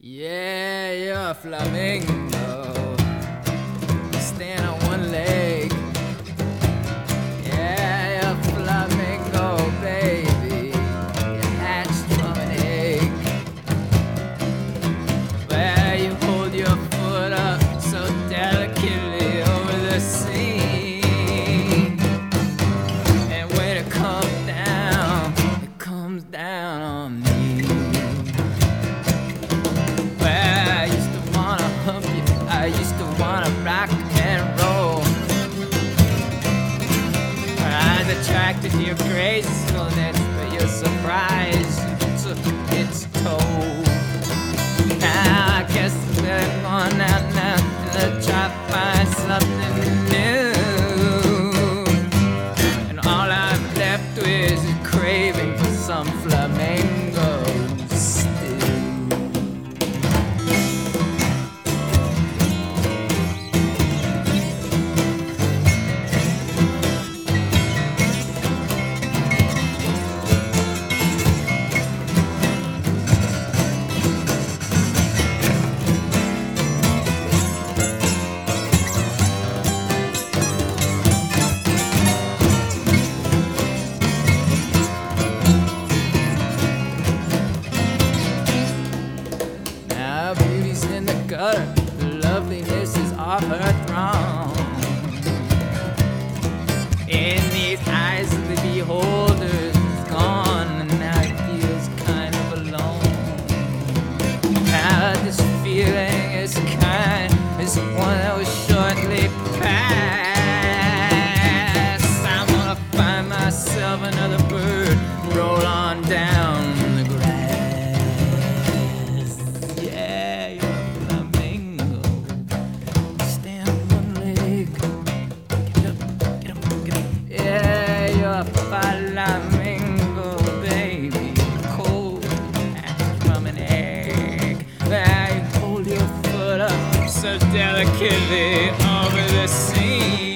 Yeah, you're a flamingo. You stand on one leg. Yeah, you're a flamingo, baby. You hatched from an egg. Where you hold your foot up so delicately over the sea. And when it comes down on me. I used to wanna rock and roll. I was attracted to your gracefulness, but your surprise took its toll. Now I guess I'm really going out now to try to find something new. And all I'm left with is a craving for some flamingo stew. Beauty's in the gutter, the loveliness is off her throne. In these eyes of the beholder is gone, and now he feels kind of alone. Now this feeling is one that was shortly past. I'm gonna find myself another bird, roll on down the grass. Flamingo, baby, cold from an egg. I hold your foot up so delicately over the sea.